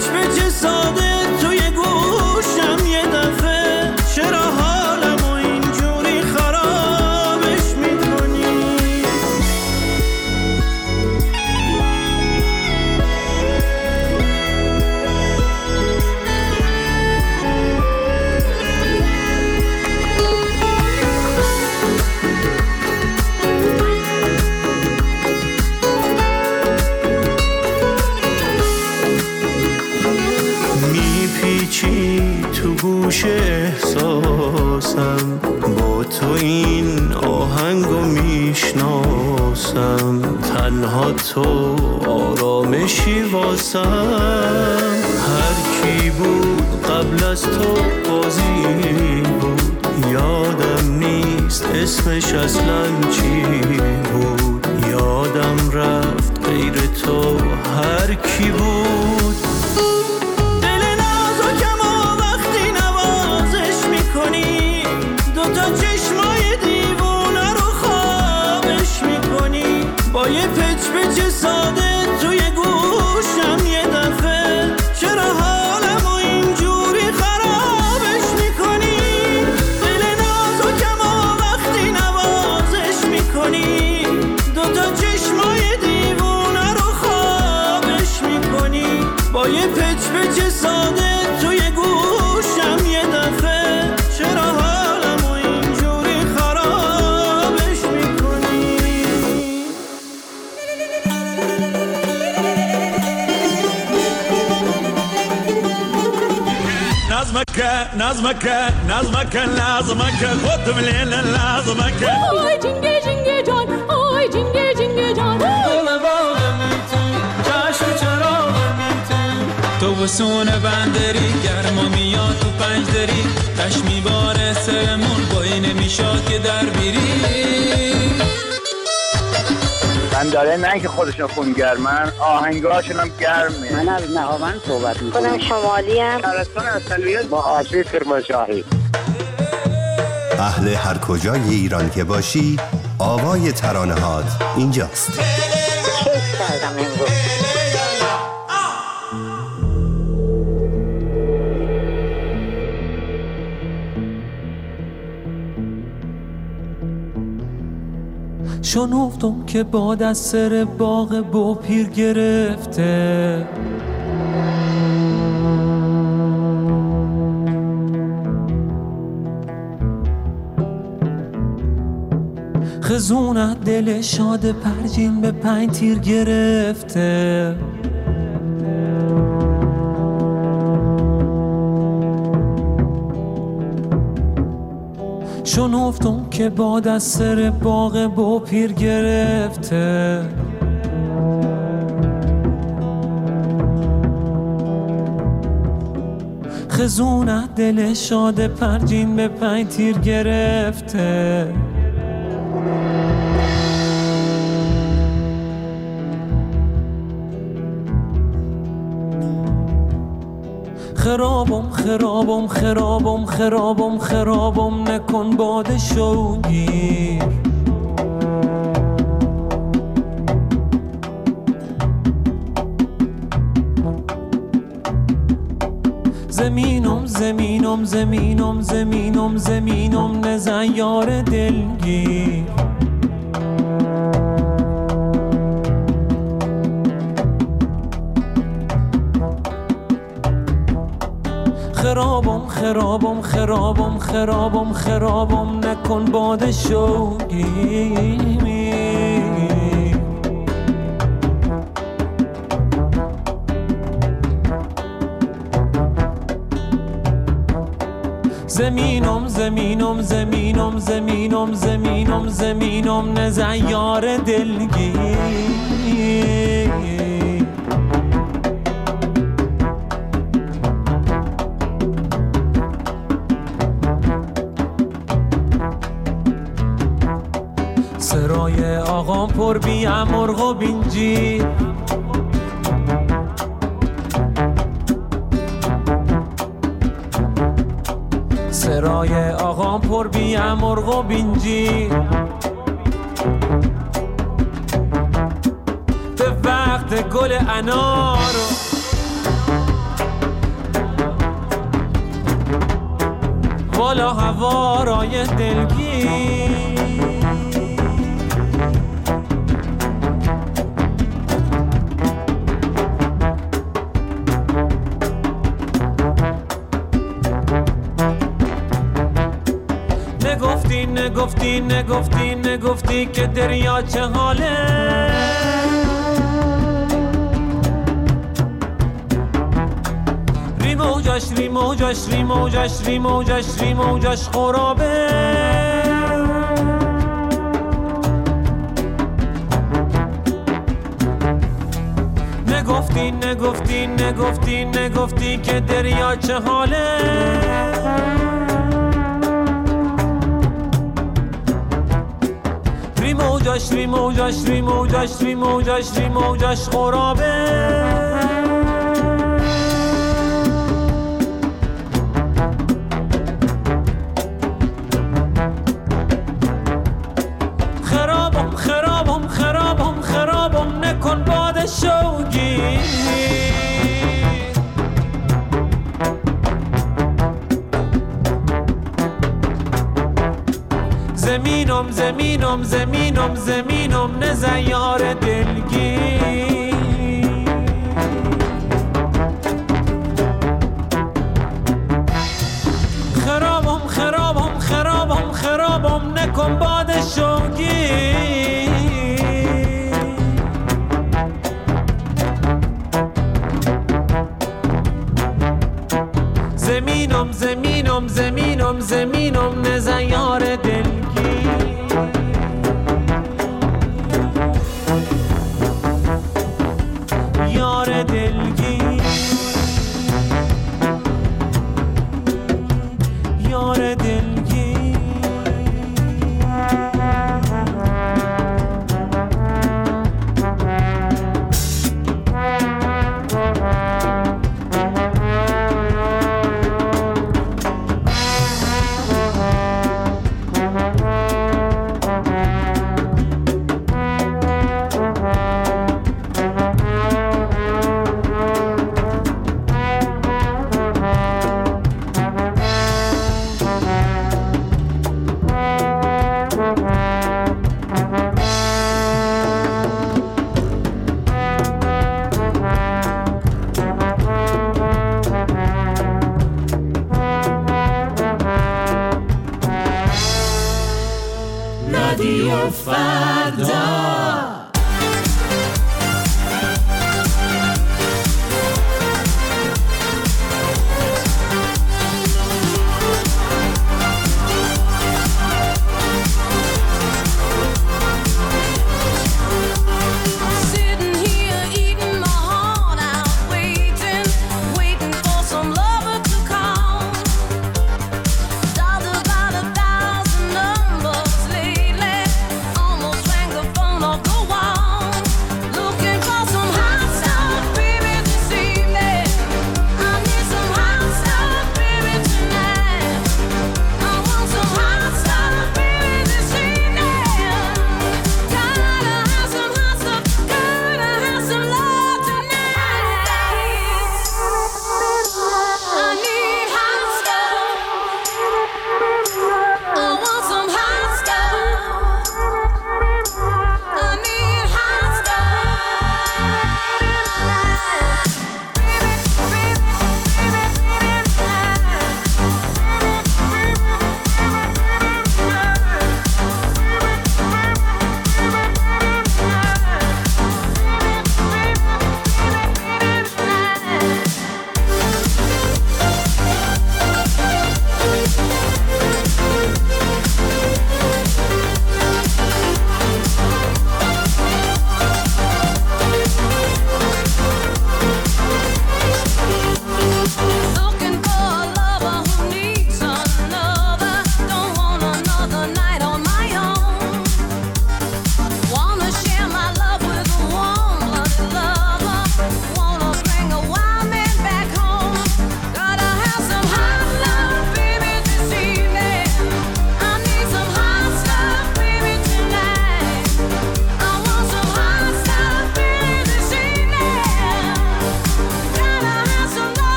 پچ پچ ساده توی گوشم یه دفعه چرا حالمو اینجوری خرابش میکنی؟ میپیچی تو گوش احساسم، با تو این آهنگو میشناسم، تنها تو آرامشی واسم. هر کی بود قبل از تو قاضی بود، یادم نیست اسمش اصلا چی بود، یادم رفت غیر تو هر کی بود. دوتا چشمای دیوونه رو خوابش میکنی، با یه پچ پچ ساده توی گوشم یه دفعه چرا حالمو اینجوری خرابش میکنی؟ دل نازکمو وقتی نوازش میکنی، دوتا چشمای دیوونه رو خوابش میکنی، با یه پچ پچ ساده توی گوشم یه دفعه چرا نظمك لازمك خد من لازمك آی جنگه جنگه جان آی جنگه جنگه جان دل باغم تو جشن چراغم تو بسون بندری گرما میاد تو پنجدری تش میباره سرمون بایی نمیشاد که در بیری. من داره نه که خودشون خونگرمن، آهنگاشون هم گرمه. من از نهاوند صحبت میکنم. خودم شمالی ام. شهرستان اصلیت با آسیب کرمانشاهی. اهل هر کجای ایران که باشی، آوای ترانه‌هات اینجاست. کیف کردم امروز. شنفتم که باد از سر باغ با پیر گرفته، خزونت دل شاد پرجین به 5 تیر گرفته. شنفتم که باد از سر باغ با پیر گرفته، خزونت دل شاد پرجین به 5 تیر گرفته. خرابم خرابم خرابم خرابم خرابم نکن باد شوگیر، زمینم زمینم زمینم زمینم زمینم نزن یار دلگیر. خرابم خرابم خرابم خرابم خرابم نکن باد شوگیر. زمینم زمینم زمینم زمینم زمینم زمینم نزن یار دلگیر. سرای آقام پر بیم مرغ و بینجی، سرای آقام پر بیم مرغ و بینجی، به وقت گل انار حالا هوارای دلگیر نگفتی که دریا چه حاله ریموجش خرابه نگفتی که دریا چه حاله ریموجش خرابه خرابم نکن باد شوگی زمینم نزیار دلگی خرابم نکن باد شوگی زمینم نزیار دلگی یار دلگی یار دلگی رادیو فردا Almost rang the phone.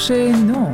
بخش نو.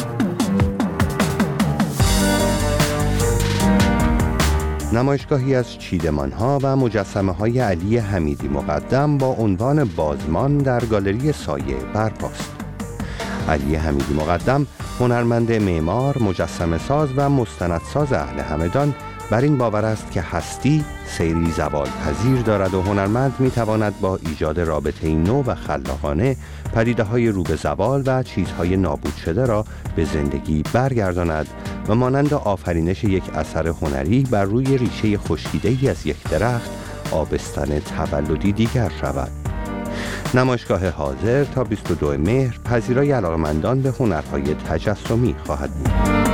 نمایشگاهی از چیدمان‌ها و مجسمه‌های علی حمیدی مقدم با عنوان بازمان در گالری سایه برپاست. علی حمیدی مقدم هنرمند معمار، مجسمه‌ساز و مستندساز اهل همدان بر این باور است که هستی سیری زوال پذیر دارد و هنرمند می‌تواند با ایجاد رابطه‌ای نو و خلاقانه پدیده‌های رو به زوال و چیزهای نابود شده را به زندگی برگرداند و مانند آفرینش یک اثر هنری بر روی ریشه خشکیده‌ای از یک درخت آبستن تولدی دیگر شود. نمایشگاه حاضر تا 22 مهر پذیرای علاقه‌مندان به هنرهای تجسمی خواهد بود.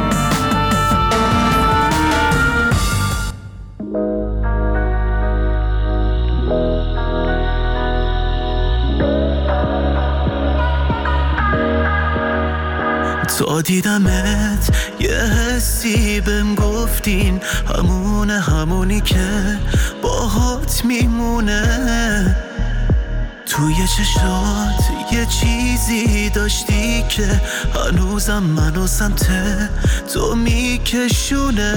تا دیدمت یه حسی بهم گفتین همونی که باهات میمونه. توی چشات یه چیزی داشتی که هنوزم منو سمت تو میکشونه.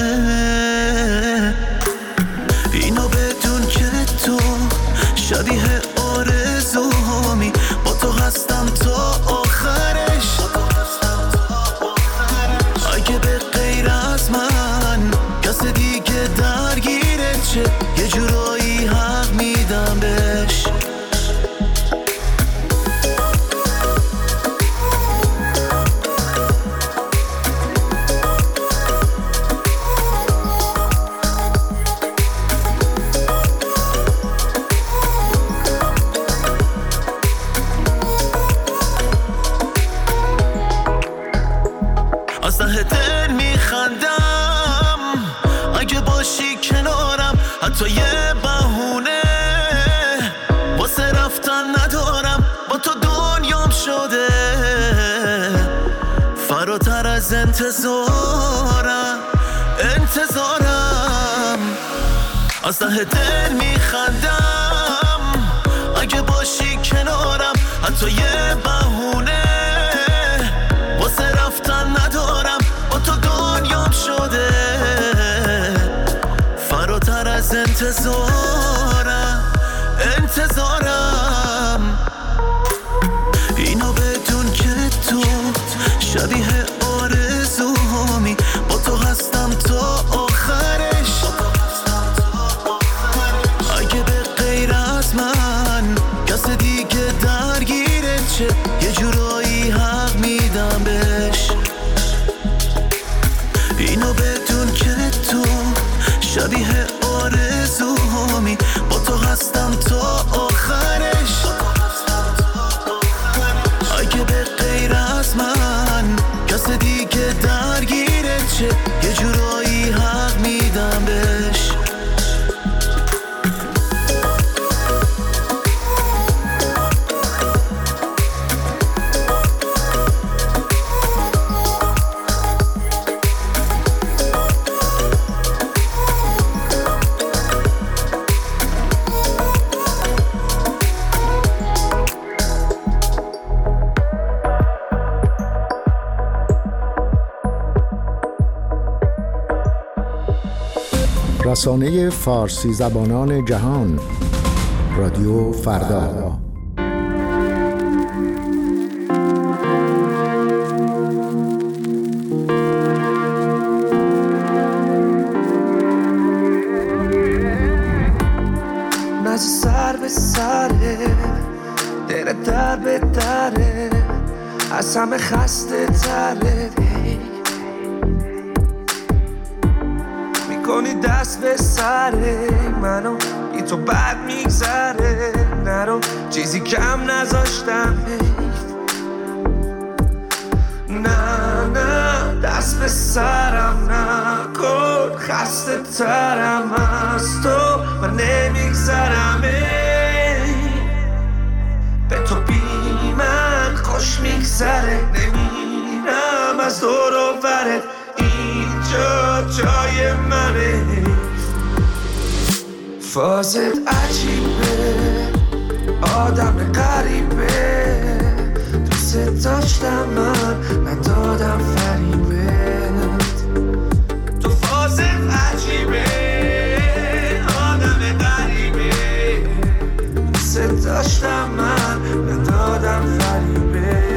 اینو بدون که تو شبیه آرزوهامی، با تو هستم تا آخرش. اگه به غیر از من کس دیگه درگیرت چه، یه جورایی حق میدم بهش. از ته دل میخندم اگه باشی کنارم، حتی یه بهونه واسه رفتن ندارم. با تو دنیام شده فراتر از انتظارم. از ته دل میخندم اگه باشی کنارم، حتی یه بهونه واسه رفتن ندارم. با تو دنیام شده فراتر از انتظارم. اینو بدون که تو شبیه آرزوهامی، با تو هستم تا آخرش. اگه به غیر از من کس دیگه درگیرت چه، یه جورایی حق میدم بهش. اینو بدون که تو شبیه آرزوهامی، با تو هستم تا آخرش. اگه به غیر از من کس دیگه درگیرت چه، یه جورایی حق میدم بهش. رسانه فارسی زبانان جهان، رادیو فردا. ناز سر به سره، دل در به دره، از همه خسته تره. کنی دست به سره منو، بی تو بد میگذره. نرو چیزی کم نذاشتم حیف. نه دست به سرم نکن، خسته ترم از تو من نمیگذرم. به تو بی من خوش میگذره، نمیرم از دور و برت. اینجا جای منه، فازت عجیبه، آدم غریبه. دوست دوست داشتم من ندادم فریبت. تو فاصل عجیبه آدم غریبه، دوست داشتم من ندادم فریبت.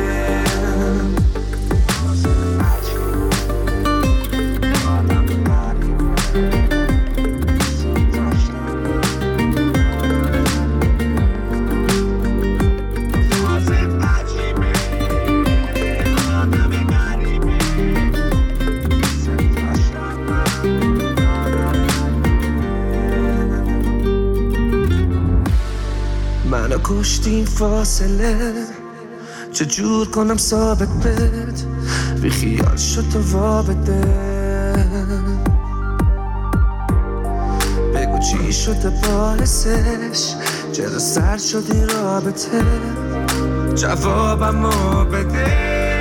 منو کشتین فاصله، چجور کنم ثابت بد، بی خیال شد تو وابده. بگو چی شده باعثش، چرا سر شد این رابطه، جوابمو بده.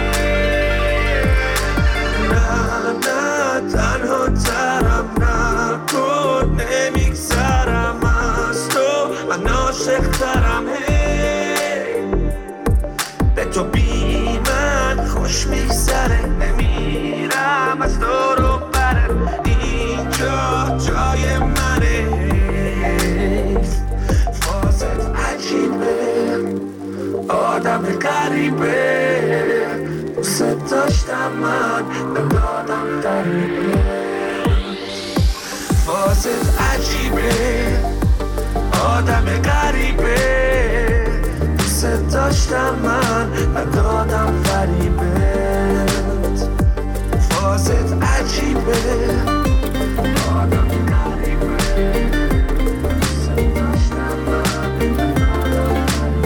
نه تنها ترم نکن، نمیگذرم از تو، من عاشق ترم. به تو بی من خوش میگذره، نمیرم از دور و بره، اینجا جای منه. فازت عجیبه آدم غریبه، دوست داشتم من ندادم فریبت. فازت عجیبه آدم غریبه، دوست داشتم من ندادم فریبت. فازت عجیبه آدم غریبه، دوست داشتم من ندادم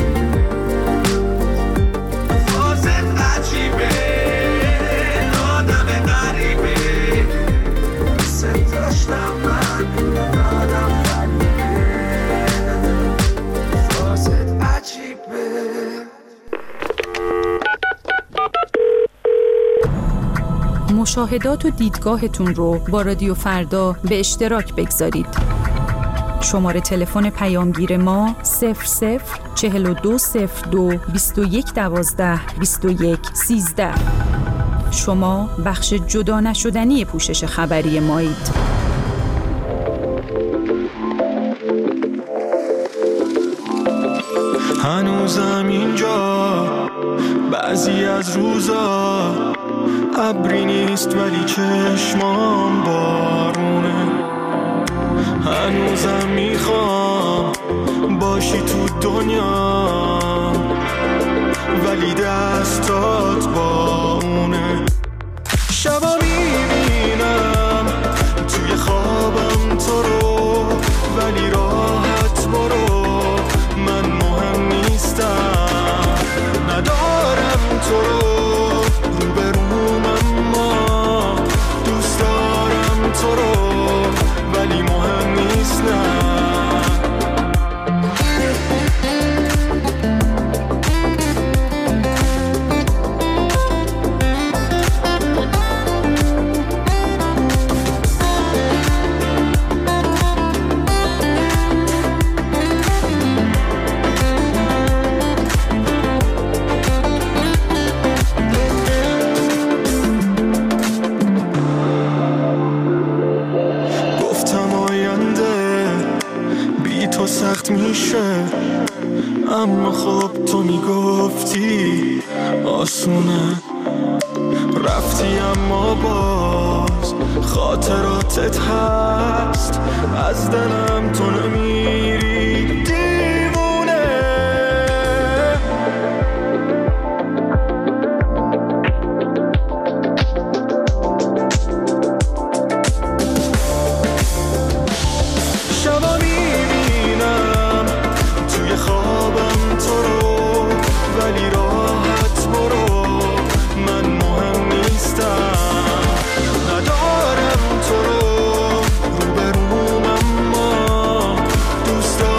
فریبت. فازت عجیبه آدم غریبه، دوست داشتم من ندادم فریبت. فازت عجیبه. مشاهدات و دیدگاهتون رو با رادیو فردا به اشتراک بگذارید. شماره تلفن پیامگیر ما 004202 2112 2113. شما بخش جدا نشدنی پوشش خبری مایید. هنوزم اینجا بعضی از روزا ابری نیست ولی چشمام بارونه. هنوزم میخوام باشی تو دنیا ولی دستات با اونه. شبا میبینم توی خوابم تو رو ولی راحت برو، من مهم نیستم، ندارم تو رو روبروم، اما دوست دارم تو رو ولی مهم نیست. نه سخت میشه، اما خب تو میگفتی آسونه. رفتی اما باز خاطراتت هست، از دلم تو نمیری دیوونه. شبا میبینم توی خوابم تو رو ولی راحت برو، من مهم نیستم، ندارم تو رو روبروم، اما دوست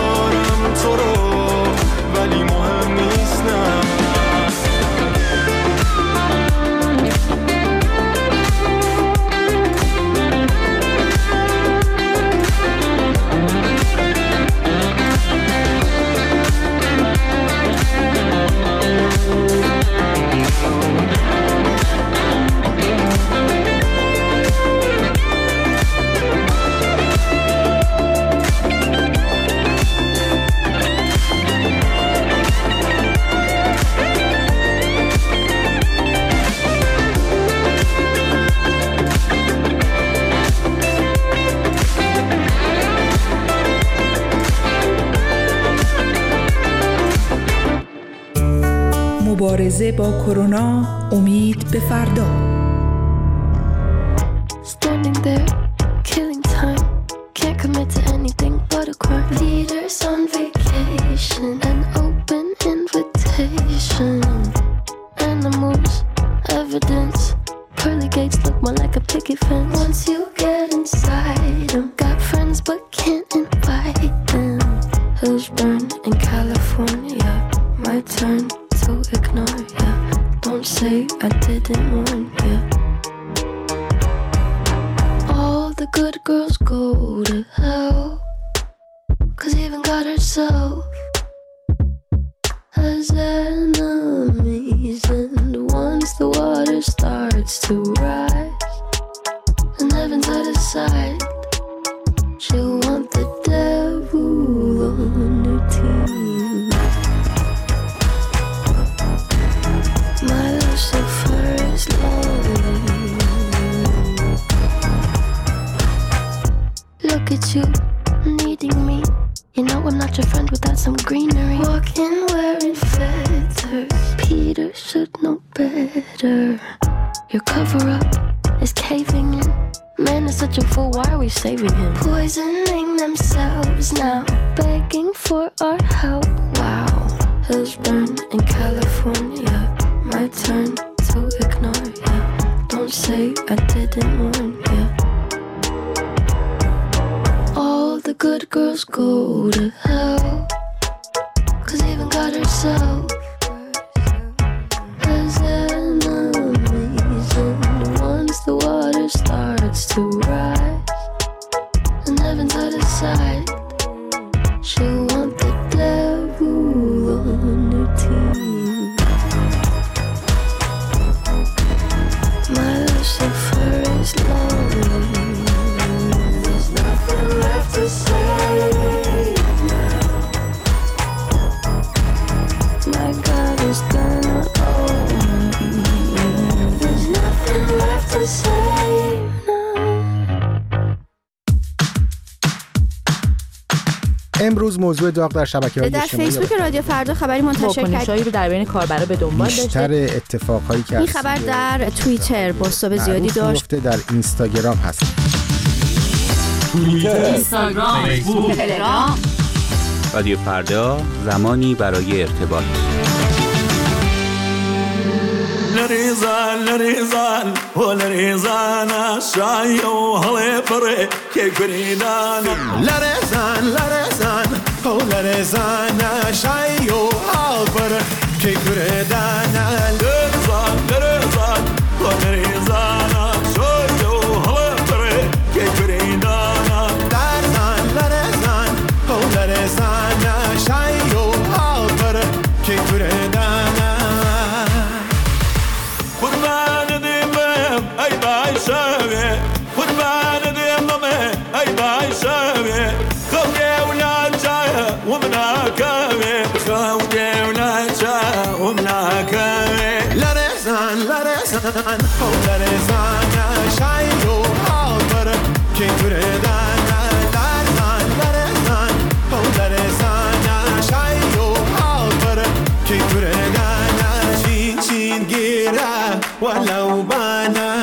مبارزه با کرونا، امید به فردا. Standing there, killing time, can't commit to anything but a crime. Leaders on vacation, an open invitation. Animals, evidence, pearly gates look more like a picket fence. Once you get inside them, got friends but can't invite them. Hills burn in California, my turn to ignore ya. Don't say I didn't warn ya. All the good girls go to hell, 'cause even God herself has enemies. And once the water starts to rise and heaven's out of sight, she'll want the devil on her team. My Lucifer is lonely. Look at you, needing me. You know I'm not your friend without some greenery. Walking wearing feathers, Peter should know better. Your cover-up is caving in. Man is such a fool, why are we saving him? Poisoning themselves now, begging for our help. Wow, hills burn in California, my turn to ignore ya. Don't say I didn't warn ya. All the good girls go to hell, 'cause even God herself has enemies. And once the water starts to rise and heaven's out of sight, she'll want the devil on her team. My Lucifer is lonely. There's nothing left to say now. My God is gonna own me. There's nothing left to say now. امروز موضوع داغ در شبکه‌های اجتماعی در فیسبوک رادیو فردا خبری منتشر کرد. واکنش‌هایی رو در بین کاربرا به دنبال داشته. بیشتر اتفاقایی که این خبر در توییتر بازتاب زیادی داشت. در اینستاگرام هست. توییتر، اینستاگرام، فیسبوک، تلگرام. رادیو فردا، زمانی برای ارتباط. لريزان ولريزان الشاي وهلي فري كيف ريدان لريزان ولريزان الشاي وهلي كيف ريدان لريزان ولريزان الشاي وهلي فري كيف ريدان لريزان ولريزان الشاي وهلي كيف ريدان ولو بانا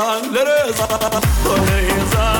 لرزان لرزان